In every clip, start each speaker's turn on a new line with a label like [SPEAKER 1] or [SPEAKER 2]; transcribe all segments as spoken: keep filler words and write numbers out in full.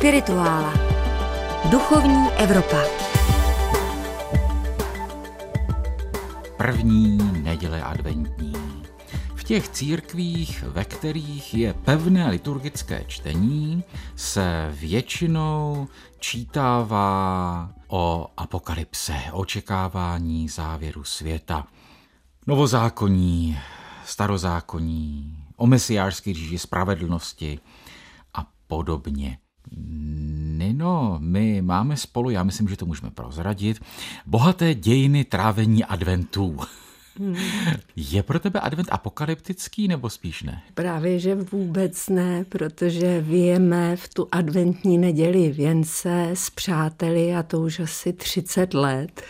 [SPEAKER 1] Spirituála. Duchovní Evropa.
[SPEAKER 2] První neděle adventní. V těch církvích, ve kterých je pevné liturgické čtení, se většinou čítává o apokalypse, očekávání závěru světa, novozákonní, starozákonní, o mesiářské říši spravedlnosti a podobně. No, my máme spolu, já myslím, že to můžeme prozradit, bohaté dějiny trávení adventů. Hmm. Je pro tebe advent apokalyptický nebo spíš ne?
[SPEAKER 3] Právě, že vůbec ne, protože vyjeme v tu adventní neděli věnce s přáteli a to už asi třicet let.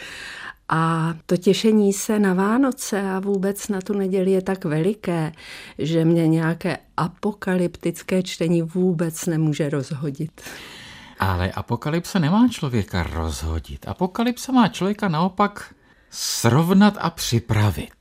[SPEAKER 3] A to těšení se na Vánoce a vůbec na tu neděli je tak veliké, že mě nějaké apokalyptické čtení vůbec nemůže rozhodit.
[SPEAKER 2] Ale apokalypsa nemá člověka rozhodit. Apokalypsa má člověka naopak srovnat a připravit.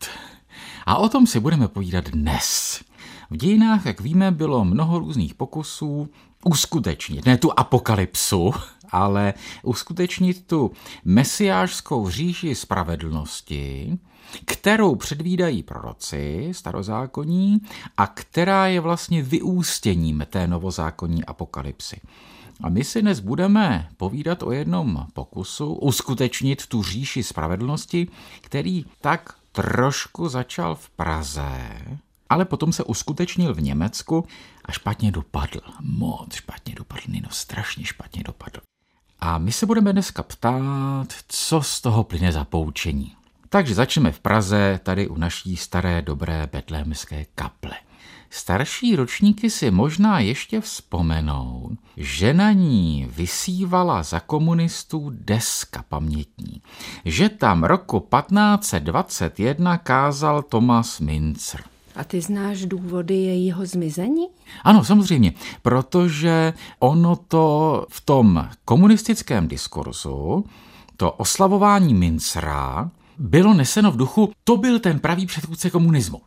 [SPEAKER 2] A o tom si budeme povídat dnes. V dějinách, jak víme, bylo mnoho různých pokusů uskutečnit, ne tu apokalypsu, ale uskutečnit tu mesiářskou říši spravedlnosti, kterou předvídají proroci starozákonní a která je vlastně vyústěním té novozákonní apokalypsy. A my si dnes budeme povídat o jednom pokusu uskutečnit tu říši spravedlnosti, který tak trošku začal v Praze, ale potom se uskutečnil v Německu a špatně dopadl. Moc špatně dopadl, Nino, strašně špatně dopadl. A my se budeme dneska ptát, co z toho plyne za poučení. Takže začneme v Praze, tady u naší staré dobré betlémské kaple. Starší ročníky si možná ještě vzpomenou, že na ní visívala za komunistů deska pamětní, že tam roku patnáct dvacet jedna kázal Thomas Müntzer.
[SPEAKER 3] A ty znáš důvody jejího zmizení?
[SPEAKER 2] Ano, samozřejmě, protože ono to v tom komunistickém diskurzu, to oslavování Münzera, bylo neseno v duchu, to byl ten pravý předchůdce komunismu.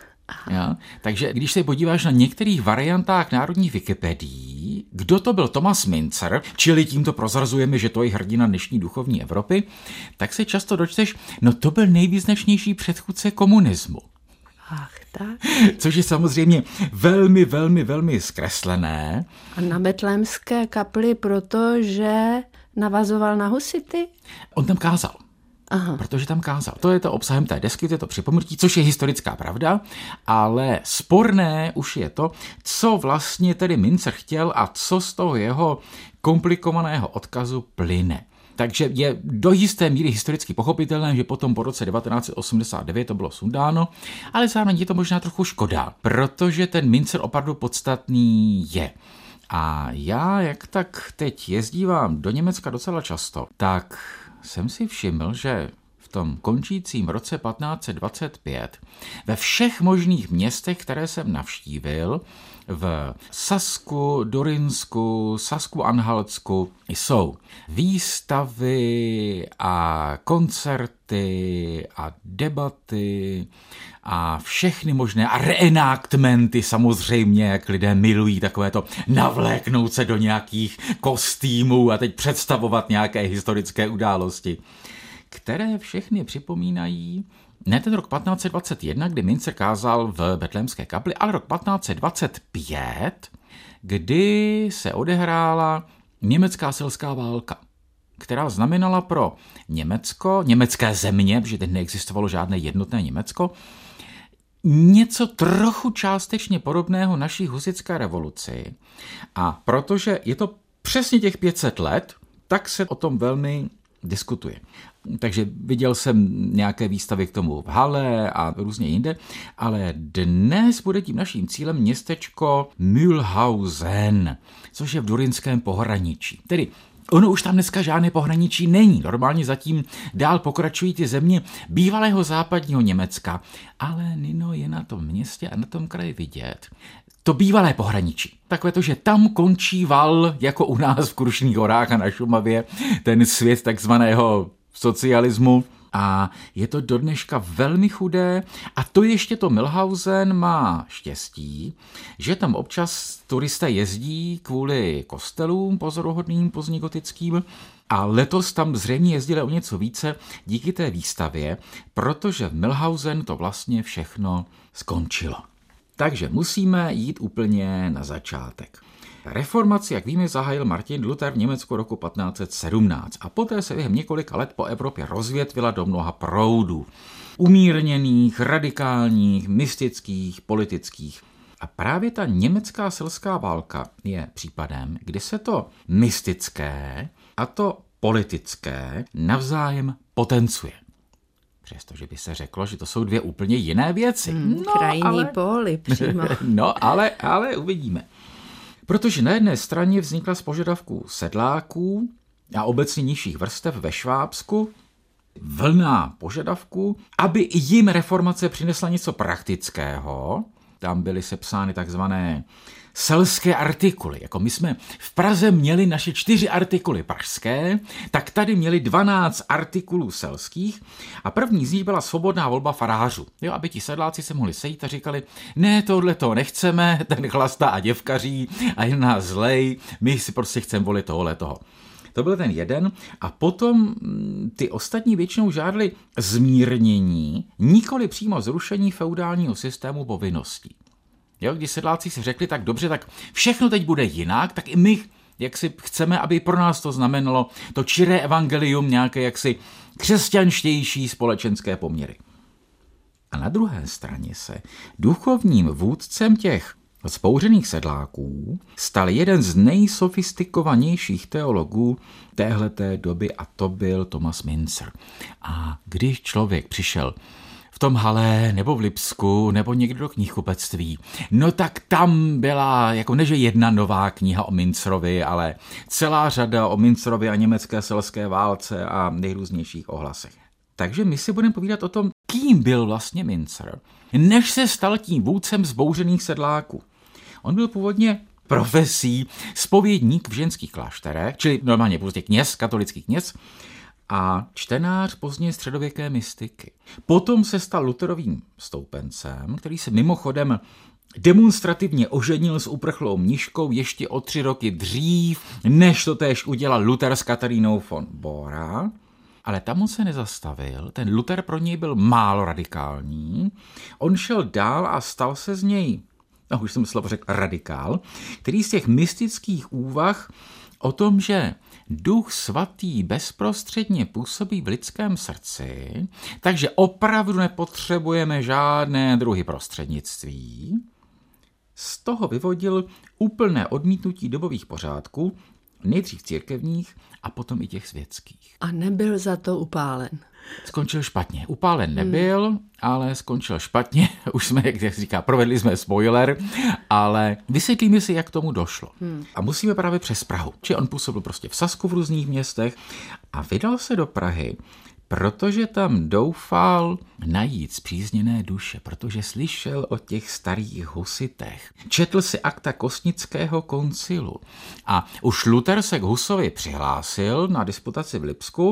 [SPEAKER 2] Ja? Takže když se podíváš na některých variantách národních Wikipedií, kdo to byl Thomas Müntzer, čili tímto prozrazujeme, že to je hrdina dnešní duchovní Evropy, tak se často dočteš, no to byl nejvýznačnější předchůdce komunismu.
[SPEAKER 3] Ach, tak.
[SPEAKER 2] Což je samozřejmě velmi, velmi, velmi zkreslené.
[SPEAKER 3] A na betlémské kapli, protože navazoval na husity?
[SPEAKER 2] On tam kázal.
[SPEAKER 3] Aha.
[SPEAKER 2] Protože tam kázal. To je to obsahem té desky, to je to připomenutí, což je historická pravda, ale sporné už je to, co vlastně tedy Müntzer chtěl a co z toho jeho komplikovaného odkazu plyne. Takže je do jisté míry historicky pochopitelné, že potom po roce devatenáct osmdesát devět to bylo sundáno, ale zároveň je to možná trochu škoda, protože ten Müntzer opravdu podstatný je. A já, jak tak teď jezdívám do Německa docela často, tak jsem si všiml, že v tom končícím roce patnáct dvacet pět ve všech možných městech, které jsem navštívil, v Sasku, Durinsku, Sasku-Anhaltsku jsou výstavy a koncerty a debaty a všechny možné a reenactmenty samozřejmě, jak lidé milují takovéto navléknout se do nějakých kostýmů a teď představovat nějaké historické události, které všechny připomínají ne ten rok patnáct dvacet jedna, kdy Müntzer kázal v betlémské kapli, ale rok patnáct dvacet pět, kdy se odehrála německá selská válka, která znamenala pro Německo, německé země, protože teď neexistovalo žádné jednotné Německo, něco trochu částečně podobného naší husitské revoluci. A protože je to přesně těch pět set let, tak se o tom velmi diskutuje. Takže viděl jsem nějaké výstavy k tomu v Halle a různě jinde, ale dnes bude tím naším cílem městečko Mühlhausen, což je v Durinském pohraničí. Tedy ono už tam dneska žádné pohraničí není. Normálně zatím dál pokračují ty země bývalého západního Německa, ale Nino, je na tom městě a na tom kraji vidět to bývalé pohraničí. Takové to, že tam končí val, jako u nás v Krušných horách a na Šumavě, ten svět takzvaného socialismu, a je to do dneška velmi chudé a to ještě to Mühlhausen má štěstí, že tam občas turisté jezdí kvůli kostelům pozoruhodným pozdněgotickým a letos tam zřejmě jezdili o něco více díky té výstavě, protože v Mühlhausen to vlastně všechno skončilo. Takže musíme jít úplně na začátek. Reformaci, jak víme, zahájil Martin Luther v Německu roku patnáct set sedmnáct a poté se během několika let po Evropě rozvětvila do mnoha proudů. Umírněných, radikálních, mystických, politických. A právě ta německá selská válka je případem, kdy se to mystické a to politické navzájem potencuje. Přestože by se řeklo, že to jsou dvě úplně jiné věci.
[SPEAKER 3] Hmm,
[SPEAKER 2] no,
[SPEAKER 3] krajní
[SPEAKER 2] ale...
[SPEAKER 3] póly přímo.
[SPEAKER 2] No, ale, ale uvidíme. Protože na jedné straně vznikla z požadavků sedláků a obecně nižších vrstev ve Švábsku vlna požadavků, aby jim reformace přinesla něco praktického. Tam byly sepsány takzvané selské artikuly. Jako my jsme v Praze měli naše čtyři artikuly pražské, tak tady měli dvanáct artikulů selských a první z nich byla svobodná volba farářů. Jo, aby ti sedláci se mohli sejít a říkali, ne, tohle to nechceme, ten chlasta a děvkaří a je nás zlej, my si prostě chceme volit tohle toho. To byl ten jeden a potom ty ostatní většinou žádali zmírnění, nikoli přímo zrušení feudálního systému povinností. Jo, když sedláci si řekli, tak dobře, tak všechno teď bude jinak, tak i my, jak si chceme, aby pro nás to znamenalo to čiré evangelium, nějaké jaksi křesťanštější společenské poměry. A na druhé straně se duchovním vůdcem těch vzbouřených sedláků stal jeden z nejsofistikovanějších teologů téhleté doby a to byl Thomas Müntzer. A když člověk přišel v tom Halle nebo v Lipsku nebo někdo do knihkupectví, no tak tam byla jako neže jedna nová kniha o Münzerovi, ale celá řada o Münzerovi a německé selské válce a nejrůznějších ohlasech. Takže my si budeme povídat o tom, kým byl vlastně Münzer, než se stal tím vůdcem vzbouřených sedláků. On byl původně profesí zpovědník v ženských klášterech, čili normálně prostě kněz, katolický kněz, a čtenář pozdně středověké mystiky. Potom se stal Lutherovým stoupencem, který se mimochodem demonstrativně oženil s uprchlou mniškou ještě o tři roky dřív, než to též udělal Luther s Katarínou von Bora. Ale tam on se nezastavil, ten Luther pro něj byl málo radikální. On šel dál a stal se z něj, no už jsem slovo řekl radikál, který z těch mystických úvah o tom, že Duch svatý bezprostředně působí v lidském srdci, takže opravdu nepotřebujeme žádné druhy prostřednictví, z toho vyvodil úplné odmítnutí dobových pořádků, nejdřív církevních a potom i těch světských.
[SPEAKER 3] A nebyl za to upálen.
[SPEAKER 2] Skončil špatně. Upálen nebyl, hmm. ale skončil špatně. Už jsme, jak se říká, provedli jsme spoiler, ale vysvětlíme si, jak k tomu došlo. Hmm. A musíme právě přes Prahu. Či on působil prostě v Sasku v různých městech a vydal se do Prahy, protože tam doufal najít spřízněné duše, protože slyšel o těch starých husitech. Četl si akta Kostnického koncilu a už Luther se k Husovi přihlásil na disputaci v Lipsku,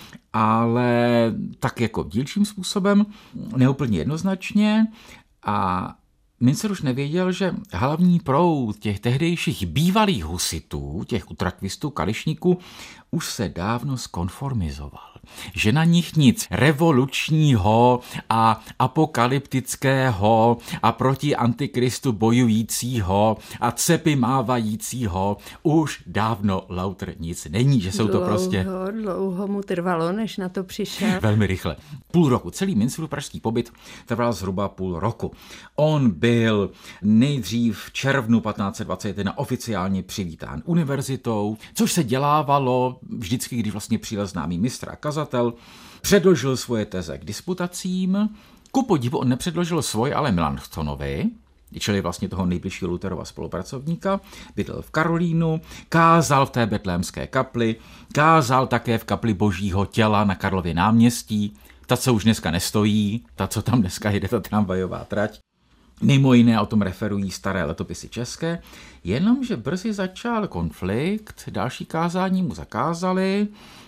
[SPEAKER 2] ale tak jako dílčím způsobem, neúplně jednoznačně a Münzer už nevěděl, že hlavní proud těch tehdejších bývalých husitů, těch utrakvistů, kališníků, už se dávno skonformizoval. Že na nich nic revolučního a apokalyptického a proti antikristu bojujícího a cepy mávajícího už dávno lauter nic není, že jsou
[SPEAKER 3] dlouho,
[SPEAKER 2] to prostě...
[SPEAKER 3] Dlouho mu trvalo, než na to přišel.
[SPEAKER 2] Velmi rychle. Půl roku. Celý Münzerův pražský pobyt trval zhruba půl roku. On byl nejdřív v červnu patnáct set dvacet jedna oficiálně přivítán univerzitou, což se dělávalo vždycky, když vlastně přijel známý mistr a kazatel, předložil svoje teze k disputacím. Ku podivu on nepředložil svoje, ale Melanchtonovi, čili vlastně toho nejbližšího Lutherova spolupracovníka, bydlel v Karolínu, kázal v té betlémské kapli, kázal také v kapli Božího těla na Karlově náměstí, ta, co už dneska nestojí, ta, co tam dneska jede, ta tramvajová trať. Mimo jiné o tom referují staré letopisy české, jenomže brzy začal konflikt, další kázání mu zakázali,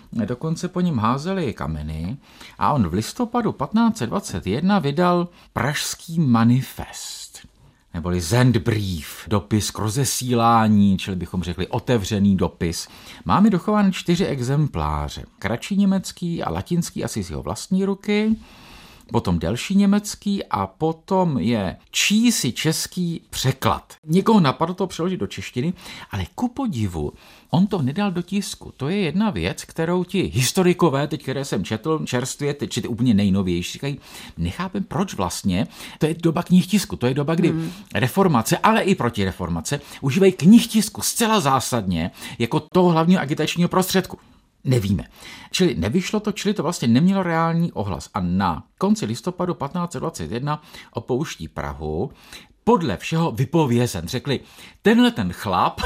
[SPEAKER 2] dokonce po něm házeli kameny a on v listopadu patnáct set dvacet jedna vydal Pražský manifest, neboli Sendbrief, dopis k rozesílání, čili bychom řekli otevřený dopis. Máme dochovány čtyři exempláře, kratší německý a latinský asi z jeho vlastní ruky, potom delší německý a potom je čísi český překlad. Někoho napadlo to přeložit do češtiny, ale ku podivu on to nedal do tisku. To je jedna věc, kterou ti historikové, teď které jsem četl čerstvě, teď četl úplně nejnovější, říkají, nechápem, proč vlastně, to je doba knih tisku, to je doba, kdy hmm. reformace, ale i protireformace užívají knih tisku zcela zásadně jako toho hlavního agitačního prostředku. Nevíme. Čili nevyšlo to, čili to vlastně nemělo reální ohlas. A na konci listopadu patnáct set dvacet jedna opouští Prahu, podle všeho vypovězen. Řekli, tenhle ten chlap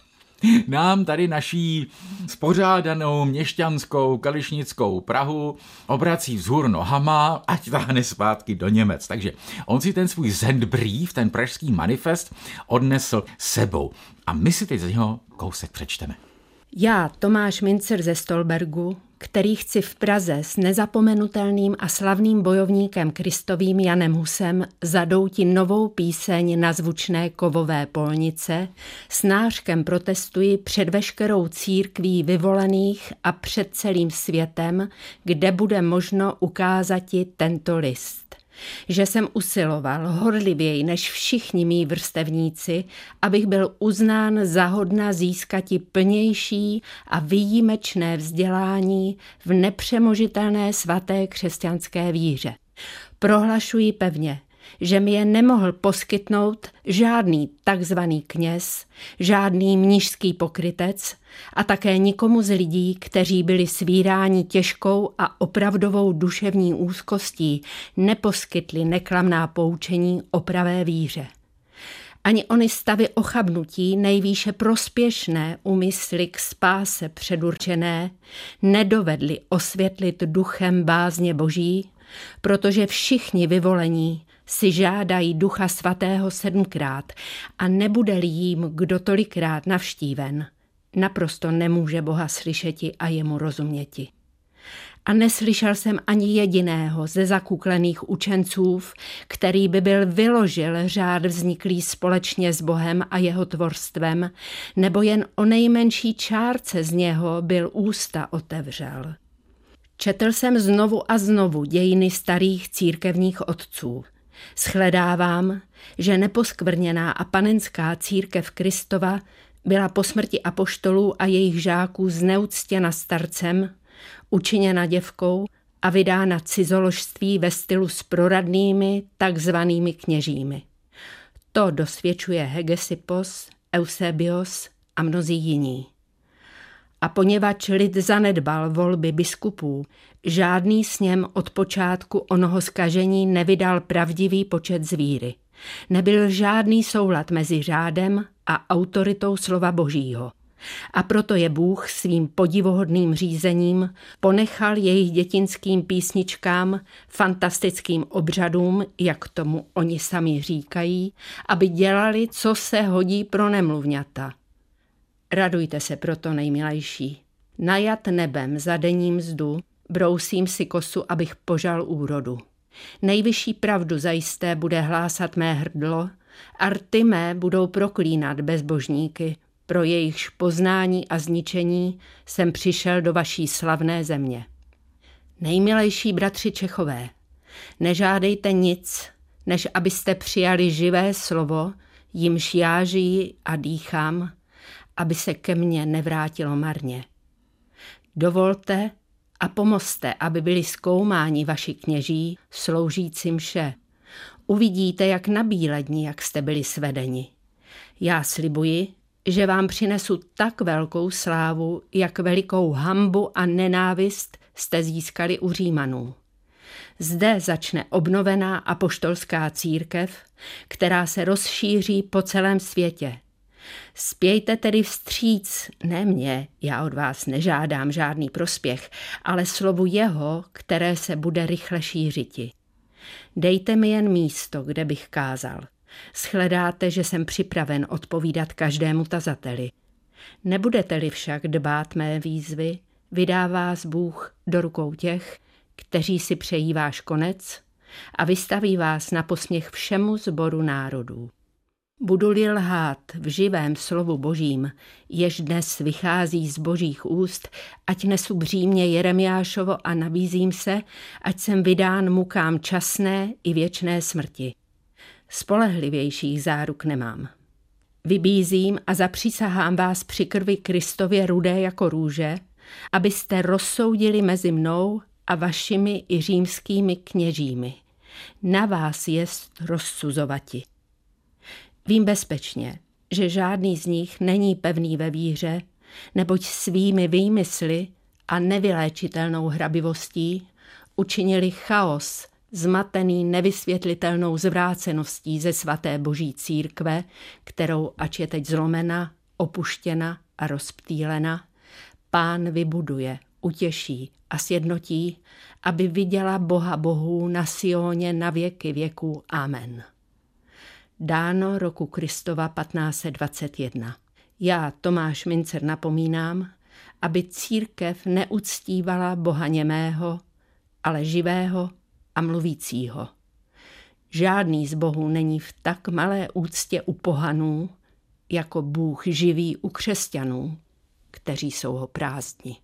[SPEAKER 2] nám tady naší spořádanou měšťanskou kališnickou Prahu obrací vzhůr nohama, ať táhne zpátky do Němec. Takže on si ten svůj Sendbrief, ten pražský manifest, odnesl sebou. A my si teď z něho kousek přečteme.
[SPEAKER 3] Já, Tomáš Mincer ze Stolbergu, který chci v Praze s nezapomenutelným a slavným bojovníkem Kristovým Janem Husem zadouti novou píseň na zvučné kovové polnice, s nářkem protestuji před veškerou církví vyvolených a před celým světem, kde bude možno ukázati tento list. Že jsem usiloval horlivěji než všichni mí vrstevníci, abych byl uznán za hodna získati plnější a výjimečné vzdělání v nepřemožitelné svaté křesťanské víře. Prohlašuji pevně, že mi je nemohl poskytnout žádný takzvaný kněz, žádný mnišský pokrytec a také nikomu z lidí, kteří byli svíráni těžkou a opravdovou duševní úzkostí, neposkytli neklamná poučení o pravé víře. Ani ony stavy ochabnutí nejvýše prospěšné úmysly k spáse předurčené nedovedly osvětlit duchem bázně Boží, protože všichni vyvolení si žádají Ducha Svatého sedmkrát a nebude-li jim kdo tolikrát navštíven, naprosto nemůže Boha slyšeti a jemu rozuměti. A neslyšel jsem ani jediného ze zakuklených učenců, který by byl vyložil řád vzniklý společně s Bohem a jeho tvorstvem, nebo jen o nejmenší čárce z něho byl ústa otevřel. Četl jsem znovu a znovu dějiny starých církevních otců. Shledávám, že neposkvrněná a panenská církev Kristova byla po smrti apoštolů a jejich žáků zneuctěna starcem, učiněna děvkou a vydána cizoložství ve stylu s proradnými takzvanými kněžími. To dosvědčuje Hegesippos, Eusebios a mnozí jiní. A poněvadž lid zanedbal volby biskupů, žádný sněm od počátku onoho zkažení nevydal pravdivý počet z víry. Nebyl žádný soulad mezi řádem a autoritou slova Božího. A proto je Bůh svým podivuhodným řízením ponechal jejich dětinským písničkám, fantastickým obřadům, jak tomu oni sami říkají, aby dělali, co se hodí pro nemluvňata. Radujte se proto, nejmilejší. Najat nebem za denní mzdu, brousím si kosu, abych požal úrodu. Nejvyšší pravdu zajisté bude hlásat mé hrdlo, a rty mé budou proklínat bezbožníky, pro jejichž poznání a zničení jsem přišel do vaší slavné země. Nejmilejší bratři Čechové, nežádejte nic, než abyste přijali živé slovo, jimž já žiji a dýchám, aby se ke mně nevrátilo marně. Dovolte a pomozte, aby byli zkoumáni vaši kněží, sloužící mše. Uvidíte, jak nabílední, jak jste byli svedeni. Já slibuji, že vám přinesu tak velkou slávu, jak velikou hanbu a nenávist jste získali u Římanů. Zde začne obnovená apoštolská církev, která se rozšíří po celém světě. Spějte tedy vstříc, ne mě, já od vás nežádám žádný prospěch, ale slovu jeho, které se bude rychle šířiti. Dejte mi jen místo, kde bych kázal. Shledáte, že jsem připraven odpovídat každému tazateli. Nebudete-li však dbát mé výzvy, vydá vás Bůh do rukou těch, kteří si přejí váš konec a vystaví vás na posměch všemu sboru národů. Budu-li lhát v živém slovu Božím, jež dnes vychází z Božích úst, ať nesu břímě Jeremiášovo a nabízím se, ať jsem vydán mukám časné i věčné smrti. Spolehlivějších záruk nemám. Vybízím a zapřísahám vás při krvi Kristově rudé jako růže, abyste rozsoudili mezi mnou a vašimi i římskými kněžími. Na vás jest rozsuzovati. Vím bezpečně, že žádný z nich není pevný ve víře, neboť svými výmysly a nevyléčitelnou hrabivostí učinili chaos, zmatený nevysvětlitelnou zvráceností ze svaté Boží církve, kterou, ač je teď zlomena, opuštěna a rozptýlena, Pán vybuduje, utěší a sjednotí, aby viděla Boha bohů na Sioně na věky věků. Amen. Dáno roku Kristova patnáct set dvacet jedna. Já, Tomáš Mincer, napomínám, aby církev neuctívala Boha němého, ale živého a mluvícího. Žádný z bohů není v tak malé úctě u pohanů, jako Bůh živý u křesťanů, kteří jsou ho prázdní.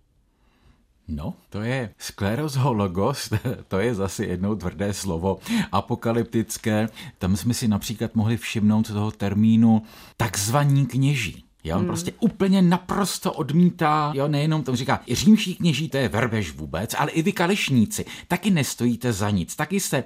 [SPEAKER 2] No, to je sklerozhologos, to je zase jednou tvrdé slovo, apokalyptické. Tam jsme si například mohli všimnout toho termínu takzvaní kněží. Jo, on hmm. prostě úplně naprosto odmítá, jo, nejenom tam říká, i římští kněží, to je verbež vůbec, ale i vy kališníci, taky nestojíte za nic, taky jste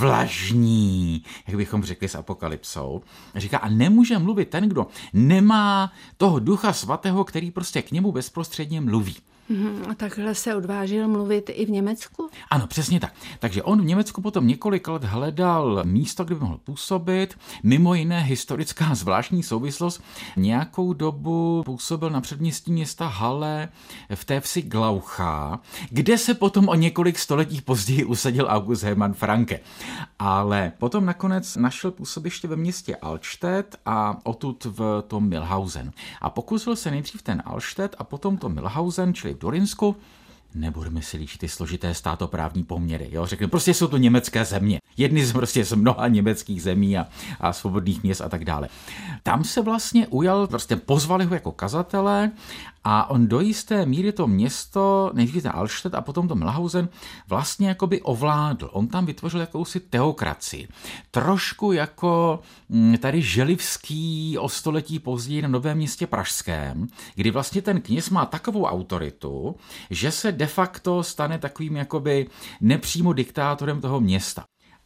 [SPEAKER 2] vlažní, jak bychom řekli s apokalypsou. Říká, a nemůže mluvit ten, kdo nemá toho Ducha Svatého, který prostě k němu bezprostředně mluví.
[SPEAKER 3] A takhle se odvážil mluvit i v Německu?
[SPEAKER 2] Ano, přesně tak. Takže on v Německu potom několik let hledal místo, kde by mohl působit. Mimo jiné historická zvláštní souvislost. Nějakou dobu působil na předměstí města Halle v té vsi Glaucha, kde se potom o několik století později usadil August Hermann Francke. Ale potom nakonec našel působiště ve městě Altstedt a odtud v tom Milhausen. A pokusil se nejdřív ten Altstedt a potom to Milhausen, čili v Dorinsku. Nebudeme si líčit ty složité státoprávní poměry. Jo? Řekne, prostě jsou to německé země. Jedny z prostě z mnoha německých zemí a, a svobodných měst a tak dále. Tam se vlastně ujal, prostě pozvali ho jako kazatele a on do jisté míry to město, nejdřív ten Altstedt a potom to Milhausen, vlastně jakoby ovládl. On tam vytvořil jakousi teokracii. Trošku jako tady Želivský o století později na Novém Městě pražském, kdy vlastně ten kněz má takovou autoritu, že se de facto stane takovým jakoby nepřímo diktátorem toho města.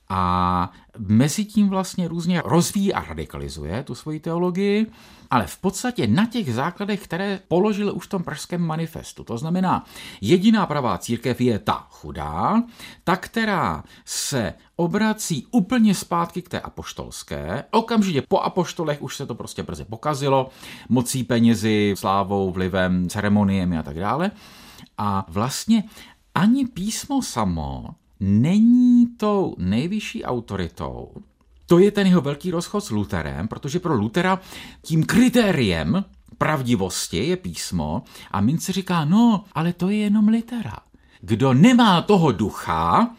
[SPEAKER 2] A mezi tím vlastně různě rozvíjí a radikalizuje tu svoji teologii, ale v podstatě na těch základech, které položil už v tom pražském manifestu. To znamená, jediná pravá církev je ta chudá, ta, která se obrací úplně zpátky k té apoštolské. Okamžitě po apoštolech už se to prostě brzy pokazilo, mocí, penězi, slávou, vlivem, ceremoniemi a tak dále. A vlastně ani písmo samo není tou nejvyšší autoritou. To je ten jeho velký rozchod s Lutherem, protože pro Luthera tím kritériem pravdivosti je písmo a Mincer říká, no, ale to je jenom litera. Kdo nemá toho ducha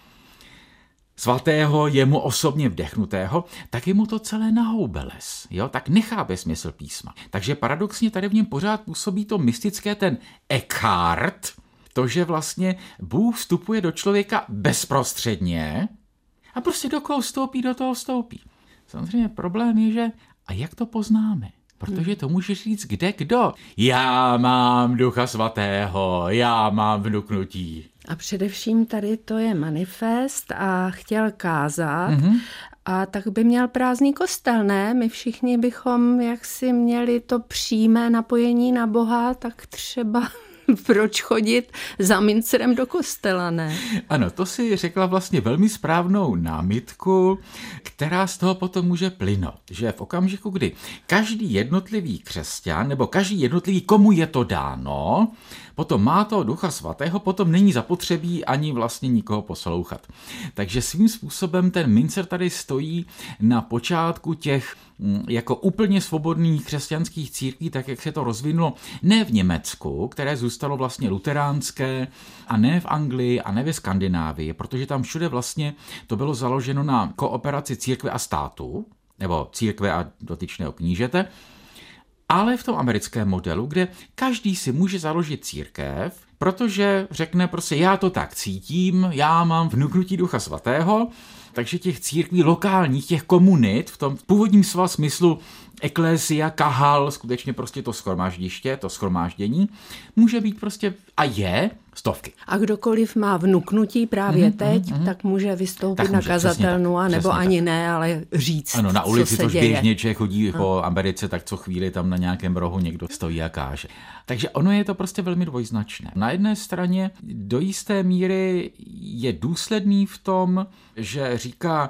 [SPEAKER 2] svatého, jemu osobně vdechnutého, tak je mu to celé nahoubeles, jo, tak nechápe smysl písma. Takže paradoxně tady v něm pořád působí to mystické, ten Eckhart, to, že vlastně Bůh vstupuje do člověka bezprostředně a prostě do koho vstoupí, do toho vstoupí. Samozřejmě problém je, že a jak to poznáme? Protože to může říct kde kdo. Já mám Ducha Svatého, já mám vnuknutí.
[SPEAKER 3] A především tady to je manifest a chtěl kázat, mm-hmm. a tak by měl prázdný kostel, ne? My všichni bychom jaksi měli to přímé napojení na Boha, tak třeba proč chodit za Mincerem do kostela, ne?
[SPEAKER 2] Ano, to si řekla vlastně velmi správnou námitku, která z toho potom může plynout, že v okamžiku, kdy každý jednotlivý křesťan, nebo každý jednotlivý, komu je to dáno, potom má toho Ducha Svatého, potom není zapotřebí ani vlastně nikoho poslouchat. Takže svým způsobem ten Mincer tady stojí na počátku těch jako úplně svobodných křesťanských církví, tak jak se to rozvinulo ne v Německu, které zůstalo vlastně luteránské, a ne v Anglii a ne ve Skandinávii, protože tam všude vlastně to bylo založeno na kooperaci církve a státu, nebo církve a dotyčného knížete, ale v tom americkém modelu, kde každý si může založit církev, protože řekne prostě já to tak cítím, já mám vnuknutí Ducha Svatého, takže těch církví lokálních, těch komunit v tom původním slova smyslu eklésia, kahal, skutečně prostě to shromáždiště, to shromáždění, může být prostě a je stovky.
[SPEAKER 3] A kdokoliv má vnuknutí právě mm, teď, mm, tak může vystoupit tak na může, kazatelnu, a nebo ani tak. ne, ale říct, ano,
[SPEAKER 2] na ulici
[SPEAKER 3] co se
[SPEAKER 2] to
[SPEAKER 3] děje.
[SPEAKER 2] Běžně, že chodí no. po Americe, tak co chvíli tam na nějakém rohu někdo stojí a káže. Takže ono je to prostě velmi dvojznačné. Na jedné straně do jisté míry je důsledný v tom, že říká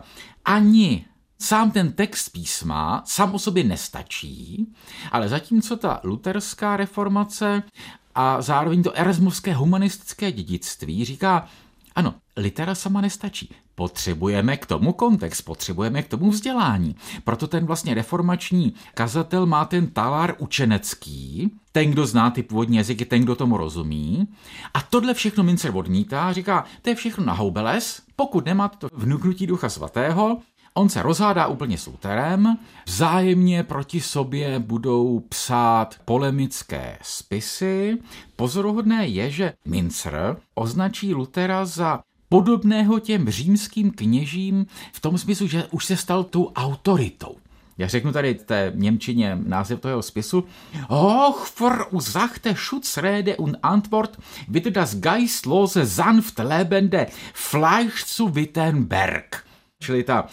[SPEAKER 2] ani sám ten text písma sám o sobě nestačí, ale zatímco ta luterská reformace a zároveň to erasmovské humanistické dědictví říká, ano, litera sama nestačí. Potřebujeme k tomu kontext, potřebujeme k tomu vzdělání. Proto ten vlastně reformační kazatel má ten talár učenecký, ten, kdo zná ty původní jazyky, ten, kdo tomu rozumí. A tohle všechno Münzer odmítá, říká, to je všechno na houbeles, pokud nemáte to vnuknutí Ducha Svatého. On se rozhádá úplně s Lutherem, vzájemně proti sobě budou psát polemické spisy. Pozoruhodné je, že Münzer označí Luthera za podobného těm římským kněžím v tom smyslu, že už se stal tou autoritou. Já řeknu tady v té němčině název toho spisu. Och, verursachte Schutzrede und Antwort wird das geistlose, sanft lebende Fleisch zu Wittenberg. Čili ta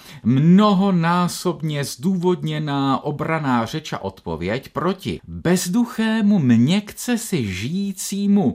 [SPEAKER 2] mnohonásobně zdůvodněná obraná řeč a odpověď proti bezduchému, měkce si žijícímu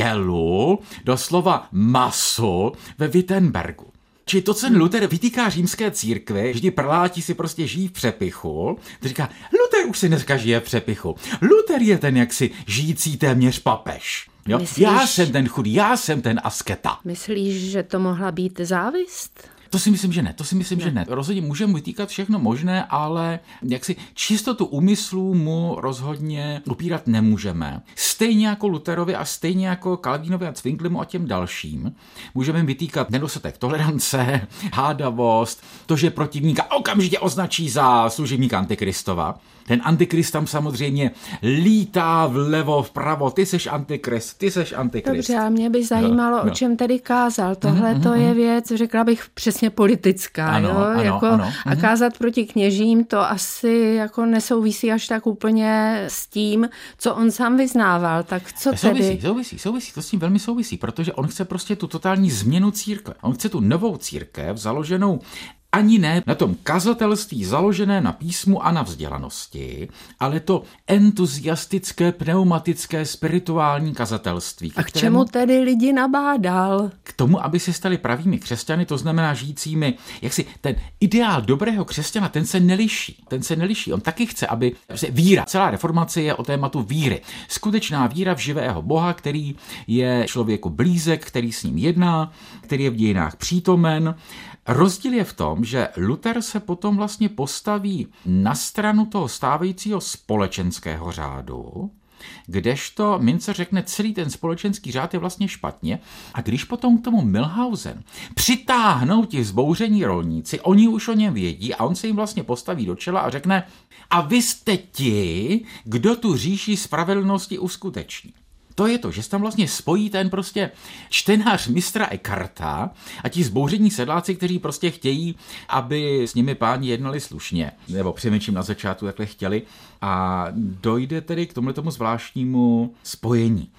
[SPEAKER 2] tělu, doslova masu ve Wittenbergu. Čili to, co ten Luther vytýká římské církvi, že ti prláti si prostě žijí v přepichu, to říká, Luther už si dneska žije v přepichu. Luther je ten jaksi žijící téměř papež. Jo? Myslíš, já jsem ten chudý, já jsem ten asketa.
[SPEAKER 3] Myslíš, že to mohla být závist?
[SPEAKER 2] To si myslím, že ne. To si myslím, ne. že ne. Rozhodně můžeme vytýkat všechno možné, ale jaksi čistotu úmyslů mu rozhodně upírat nemůžeme. Stejně jako Lutherovi a stejně jako Calvinovi a Zwinglimu a těm dalším můžeme vytýkat nedostatek tolerance, hádavost, to, že protivníka okamžitě označí za služebníka Antikristova. Ten Antikrist tam samozřejmě lítá vlevo, vpravo, ty seš Antikrist, ty seš Antikrist.
[SPEAKER 3] Dobře, a mě by zajímalo, no, no. o čem tedy kázal. Tohle mm, to mm, je věc, řekla bych, přesně politická.
[SPEAKER 2] Ano,
[SPEAKER 3] jo?
[SPEAKER 2] ano,
[SPEAKER 3] jako,
[SPEAKER 2] ano.
[SPEAKER 3] A kázat proti kněžím, to asi jako nesouvisí až tak úplně s tím, co on sám vyznával. Tak co
[SPEAKER 2] souvisí,
[SPEAKER 3] tedy?
[SPEAKER 2] Souvisí, souvisí, to s tím velmi souvisí, protože on chce prostě tu totální změnu církve. On chce tu novou církev založenou ani ne na tom kazatelství založené na písmu a na vzdělanosti, ale to entuziastické, pneumatické, spirituální kazatelství.
[SPEAKER 3] A k čemu kterému, tedy lidi nabádal?
[SPEAKER 2] K tomu, aby se stali pravými křesťany, to znamená žijícími, jak si ten ideál dobrého křesťana, ten se neliší. Ten se neliší. On taky chce, aby víra, celá reformace je o tématu víry. Skutečná víra v živého Boha, který je člověku blízek, který s ním jedná, který je v dějinách přítomen. Rozdíl je v tom, že Luther se potom vlastně postaví na stranu toho stávajícího společenského řádu, kdežto Münzer řekne, celý ten společenský řád je vlastně špatně. A když potom k tomu Milhausen přitáhnou ti vzbouření rolníci, oni už o něm vědí a on se jim vlastně postaví do čela a řekne, a vy jste ti, kdo tu říši spravedlnosti uskuteční. To je to, že se tam vlastně spojí ten prostě čtenář mistra Eckharta a ti zbouření sedláci, kteří prostě chtějí, aby s nimi páni jednali slušně, nebo přinejmenším na začátku takhle chtěli, a dojde tedy k tomuto zvláštnímu spojení.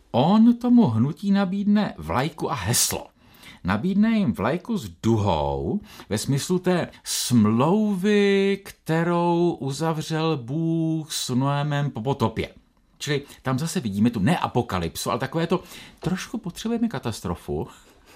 [SPEAKER 2] On tomu hnutí nabídne vlajku a heslo. Nabídne jim vlajku s duhou ve smyslu té smlouvy, kterou uzavřel Bůh s Noémem po potopě. Čili tam zase vidíme tu ne apokalypsu, ale takové to, trošku potřebujeme katastrofu,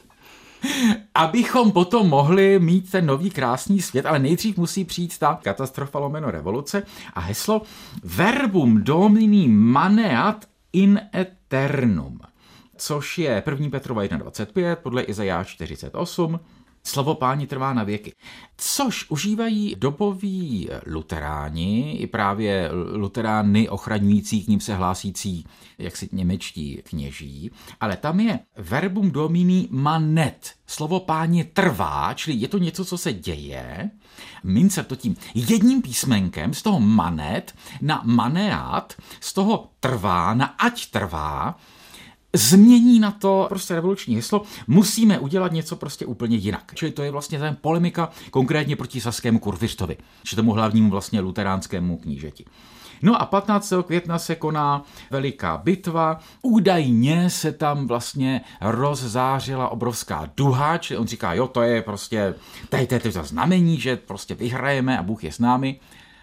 [SPEAKER 2] abychom potom mohli mít ten nový krásný svět, ale nejdřív musí přijít ta katastrofa lomeno revoluce a heslo Verbum Domini maneat in eternum, což je první Petrova jedna dvacet pět podle Izajáš čtyřicet osm. Slovo Páni trvá na věky. Což užívají doboví luteráni, i právě luterány ochraňující, k ním se hlásící jaksi němečtí kněží, ale tam je verbum domini manet. Slovo Páni trvá, čili je to něco, co se děje. Mincer to tím jedním písmenkem z toho manet na maneat, z toho trvá na ať trvá, změní na to prostě revoluční heslo, musíme udělat něco prostě úplně jinak. Čili to je vlastně ten polemika konkrétně proti saskému kurfiřtovi, či tomu hlavnímu vlastně luteránskému knížeti. No a patnáctého května se koná veliká bitva, údajně se tam vlastně rozzářila obrovská duha, čili on říká, jo, to je prostě, tady to je to znamení, že prostě vyhrajeme a Bůh je s námi,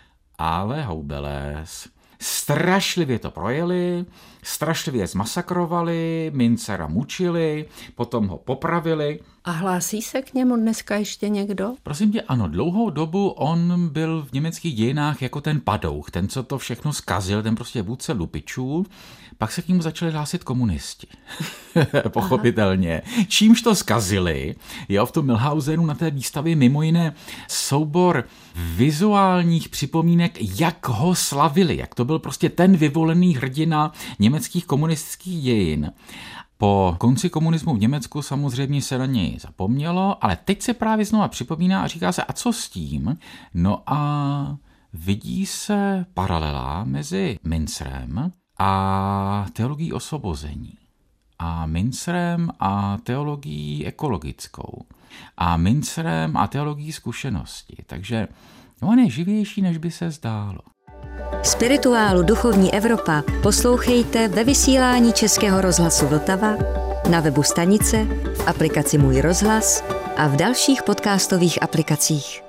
[SPEAKER 2] ale houbeles. Strašlivě to projeli, strašlivě zmasakrovali, Mincera mučili, potom ho popravili.
[SPEAKER 3] A hlásí se k němu dneska ještě někdo?
[SPEAKER 2] Prosím tě, ano, dlouhou dobu on byl v německých dějinách jako ten padouch, ten, co to všechno zkazil, ten prostě vůdce lupičů. Pak se k němu začali hlásit komunisti. Pochopitelně. Čímž to zkazili, jo, v tom Milhausenu na té výstavě mimo jiné soubor vizuálních připomínek, jak ho slavili, jak to byl prostě ten vyvolený hrdina německých komunistických dějin. Po konci komunismu v Německu samozřejmě se na něj zapomnělo, ale teď se právě znova připomíná a říká se, a co s tím? No a vidí se paralela mezi Mincerem a teologií osvobození. A Mincerem a teologií ekologickou. A Mincerem a teologií zkušenosti. Takže on je živější, než by se zdálo.
[SPEAKER 1] Spirituálu Duchovní Evropa poslouchejte ve vysílání Českého rozhlasu Vltava, na webu stanice, v aplikaci Můj rozhlas a v dalších podcastových aplikacích.